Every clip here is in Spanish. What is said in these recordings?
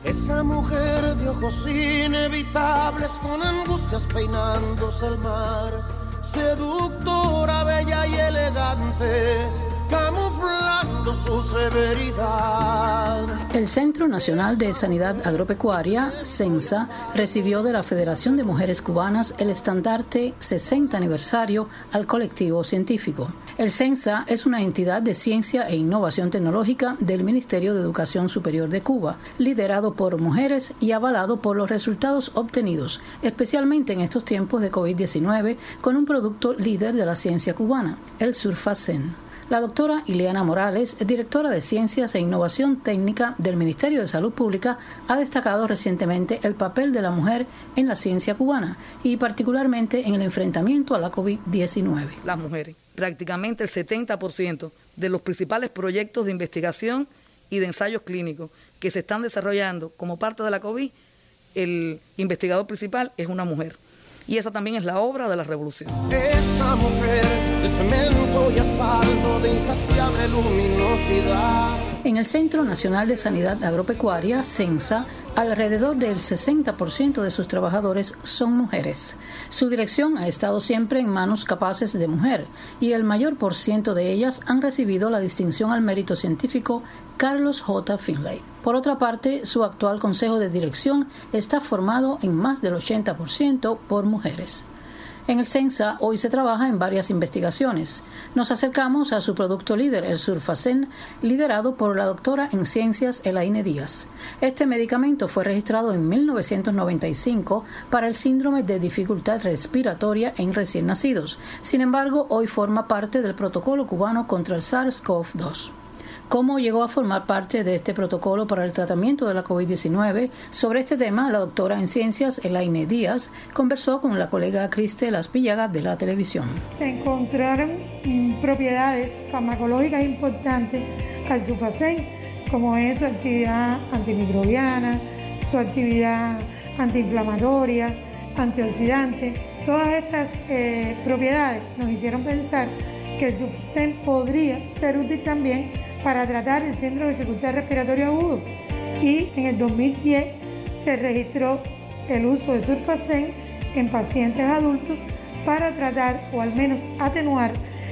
Esa mujer de ojos inevitables con angustias peinándose al mar, seductora, bella y elegante, camuflando su severidad. El Centro Nacional de Sanidad Agropecuaria, CENSA, recibió de la Federación de Mujeres Cubanas el estandarte 60 aniversario al colectivo científico. El CENSA es una entidad de ciencia e innovación tecnológica del Ministerio de Educación Superior de Cuba, liderado por mujeres y avalado por los resultados obtenidos, especialmente en estos tiempos de COVID-19, con un producto líder de la ciencia cubana, el Surfacen. La doctora Ileana Morales, directora de Ciencias e Innovación Técnica del Ministerio de Salud Pública, ha destacado recientemente el papel de la mujer en la ciencia cubana y particularmente en el enfrentamiento a la COVID-19. Las mujeres, prácticamente el 70% de los principales proyectos de investigación y de ensayos clínicos que se están desarrollando como parte de la COVID, el investigador principal es una mujer. Y esa también es la obra de la revolución. Esa mujer de cemento y asfalto, de insaciable luminosidad. En el Centro Nacional de Sanidad Agropecuaria, CENSA, alrededor del 60% de sus trabajadores son mujeres. Su dirección ha estado siempre en manos capaces de mujer y el mayor % de ellas han recibido la distinción al mérito científico Carlos J. Finlay. Por otra parte, su actual consejo de dirección está formado en más del 80% por mujeres. En el CENSA hoy se trabaja en varias investigaciones. Nos acercamos a su producto líder, el Surfacen, liderado por la doctora en ciencias Elaine Díaz. Este medicamento fue registrado en 1995 para el síndrome de dificultad respiratoria en recién nacidos. Sin embargo, hoy forma parte del protocolo cubano contra el SARS-CoV-2. ¿Cómo llegó a formar parte de este protocolo para el tratamiento de la COVID-19? Sobre este tema, la doctora en ciencias Elaine Díaz conversó con la colega Cristel Aspillaga de la televisión. Se encontraron propiedades farmacológicas importantes al Surfacen, como es su actividad antimicrobiana, su actividad antiinflamatoria, antioxidante. Todas estas propiedades nos hicieron pensar que el Surfacen podría ser útil también para tratar el síndrome de dificultad respiratoria agudo. Y en el 2010 se registró el uso de Surfacen en pacientes adultos para tratar o al menos atenuar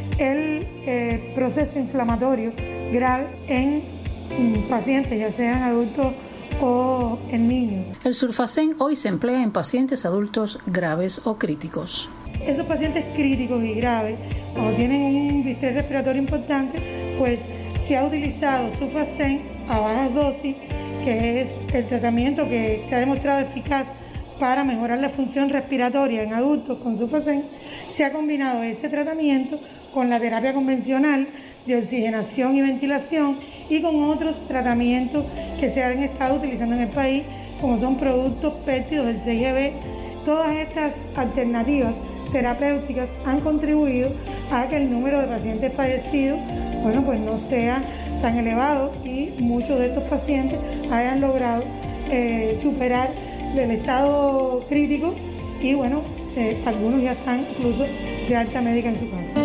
el proceso inflamatorio grave en pacientes, ya sean adultos o en niños. El Surfacen hoy se emplea en pacientes adultos graves o críticos. Esos pacientes críticos y graves, cuando tienen un distrés respiratorio importante, pues se ha utilizado Surfacen a bajas dosis, que es el tratamiento que se ha demostrado eficaz para mejorar la función respiratoria en adultos con Surfacen. Se ha combinado ese tratamiento con la terapia convencional de oxigenación y ventilación y con otros tratamientos que se han estado utilizando en el país, como son productos péptidos del CIGB. Todas estas alternativas terapéuticas han contribuido a que el número de pacientes fallecidos pues no sea tan elevado y muchos de estos pacientes hayan logrado superar el estado crítico y algunos ya están incluso de alta médica en su casa.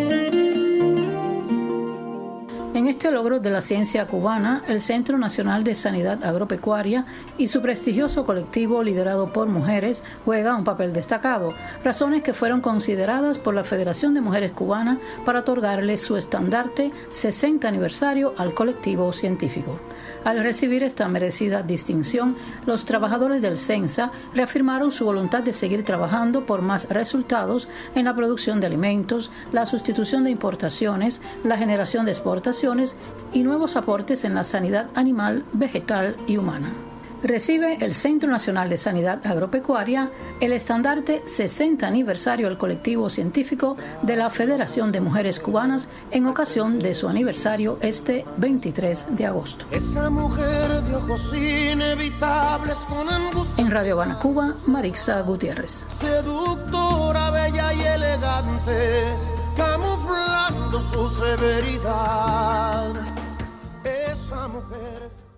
En este logro de la ciencia cubana, el Centro Nacional de Sanidad Agropecuaria y su prestigioso colectivo liderado por mujeres juega un papel destacado, razones que fueron consideradas por la Federación de Mujeres Cubanas para otorgarle su estandarte 60 aniversario al colectivo científico. Al recibir esta merecida distinción, los trabajadores del CENSA reafirmaron su voluntad de seguir trabajando por más resultados en la producción de alimentos, la sustitución de importaciones, la generación de exportaciones y nuevos aportes en la sanidad animal, vegetal y humana. Recibe el Centro Nacional de Sanidad Agropecuaria el estandarte 60 aniversario al colectivo científico de la Federación de Mujeres Cubanas en ocasión de su aniversario este 23 de agosto. Esa mujer de ojos inevitables con angustia. En Radio Habana, Cuba, Marixa Gutiérrez. Seductora, bella y elegante, camuflando su severidad. Esa mujer